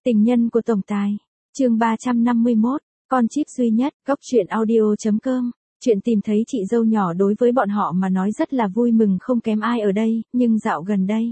Tình nhân của tổng tài. Chương 351, con chip duy nhất, góc truyện audio.com. Chuyện tìm thấy chị dâu nhỏ đối với bọn họ mà nói rất là vui mừng không kém ai ở đây, nhưng dạo gần đây,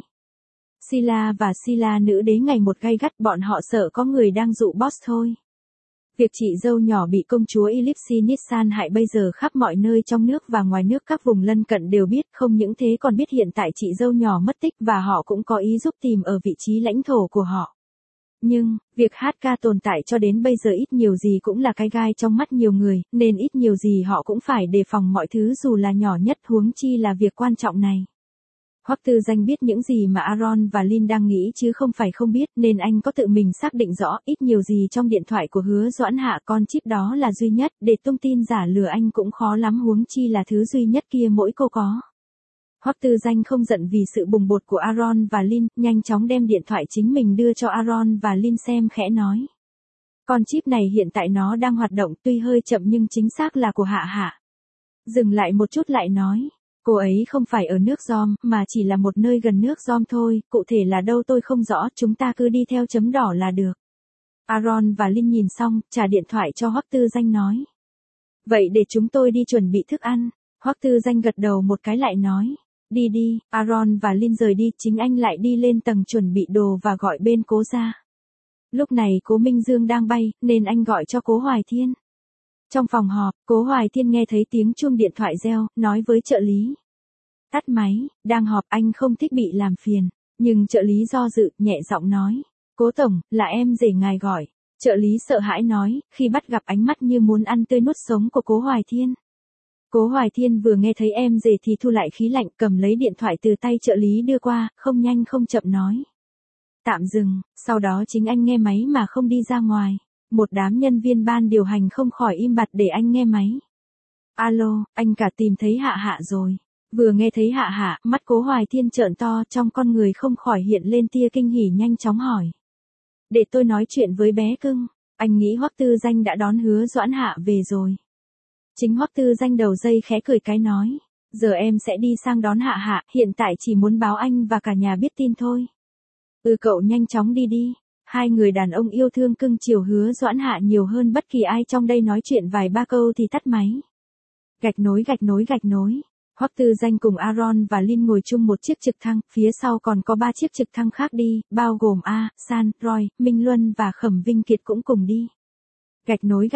Sila và Sila nữ đế ngày một gay gắt, bọn họ sợ có người đang dụ boss thôi. Việc chị dâu nhỏ bị công chúa Ellipsi Nissan hại bây giờ khắp mọi nơi trong nước và ngoài nước, các vùng lân cận đều biết, không những thế còn biết hiện tại chị dâu nhỏ mất tích và họ cũng có ý giúp tìm ở vị trí lãnh thổ của họ. Nhưng, việc HK tồn tại cho đến bây giờ ít nhiều gì cũng là cái gai trong mắt nhiều người, nên ít nhiều gì họ cũng phải đề phòng mọi thứ dù là nhỏ nhất, huống chi là việc quan trọng này. Hoắc Tư Danh biết những gì mà Aaron và Lin đang nghĩ chứ không phải không biết, nên anh có tự mình xác định rõ ít nhiều gì trong điện thoại của Hứa Doãn Hạ con chip đó là duy nhất, để tung tin giả lừa anh cũng khó lắm, huống chi là thứ duy nhất kia mỗi cô có. Hoắc Tư Danh không giận vì sự bùng bột của Aaron và Lin, nhanh chóng đem điện thoại chính mình đưa cho Aaron và Lin xem, khẽ nói. Con chip này hiện tại nó đang hoạt động, tuy hơi chậm nhưng chính xác là của Hạ Hạ. Dừng lại một chút lại nói. Cô ấy không phải ở nước Giom, mà chỉ là một nơi gần nước Giom thôi, cụ thể là đâu tôi không rõ, chúng ta cứ đi theo chấm đỏ là được. Aaron và Lin nhìn xong, trả điện thoại cho Hoắc Tư Danh nói. Vậy để chúng tôi đi chuẩn bị thức ăn. Hoắc Tư Danh gật đầu một cái lại nói. Đi đi, Aaron và Lin rời đi, chính anh lại đi lên tầng chuẩn bị đồ và gọi bên Cố ra. Lúc này Cố Minh Dương đang bay, nên anh gọi cho Cố Hoài Thiên. Trong phòng họp, Cố Hoài Thiên nghe thấy tiếng chuông điện thoại reo, nói với trợ lý. Tắt máy, đang họp, anh không thích bị làm phiền. Nhưng trợ lý do dự, nhẹ giọng nói. Cố tổng, là em rể ngài gọi. Trợ lý sợ hãi nói, khi bắt gặp ánh mắt như muốn ăn tươi nuốt sống của Cố Hoài Thiên. Cố Hoài Thiên vừa nghe thấy em rể thì thu lại khí lạnh, cầm lấy điện thoại từ tay trợ lý đưa qua, không nhanh không chậm nói. Tạm dừng, sau đó chính anh nghe máy mà không đi ra ngoài. Một đám nhân viên ban điều hành không khỏi im bặt để anh nghe máy. Alo, anh cả tìm thấy Hạ Hạ rồi. Vừa nghe thấy Hạ Hạ, mắt Cố Hoài Thiên trợn to, trong con người không khỏi hiện lên tia kinh hỉ, nhanh chóng hỏi. Để tôi nói chuyện với bé cưng. Anh nghĩ Hoắc Tư Danh đã đón Hứa Doãn Hạ về rồi. Chính Hoắc Tư Danh đầu dây khẽ cười cái nói. Giờ em sẽ đi sang đón Hạ Hạ, hiện tại chỉ muốn báo anh và cả nhà biết tin thôi. Cậu nhanh chóng đi đi. Hai người đàn ông yêu thương cưng chiều Hứa Doãn Hạ nhiều hơn bất kỳ ai trong đây, nói chuyện vài ba câu thì tắt máy. Gạch nối. Hoắc Tư Danh cùng Aaron và Lin ngồi chung một chiếc trực thăng, phía sau còn có 3 chiếc trực thăng khác đi, bao gồm A, San, Roy, Minh Luân và Khẩm Vinh Kiệt cũng cùng đi. Gạch nối.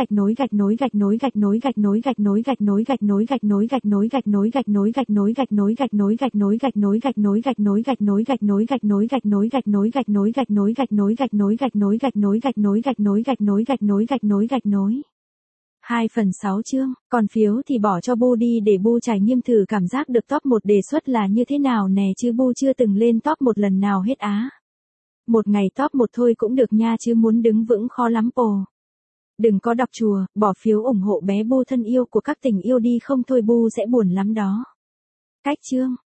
Hai phần 6 chương, còn phiếu thì bỏ cho Bu đi để Bu trải nghiệm thử cảm giác được top 1 đề xuất là như thế nào nè, chứ Bu chưa từng lên top 1 lần nào hết á. Một ngày top 1 thôi cũng được nha, chứ muốn đứng vững khó lắm pồ. Đừng có đọc chùa, bỏ phiếu ủng hộ bé Bu thân yêu của các tình yêu đi, không thôi Bu sẽ buồn lắm đó. Cách chương.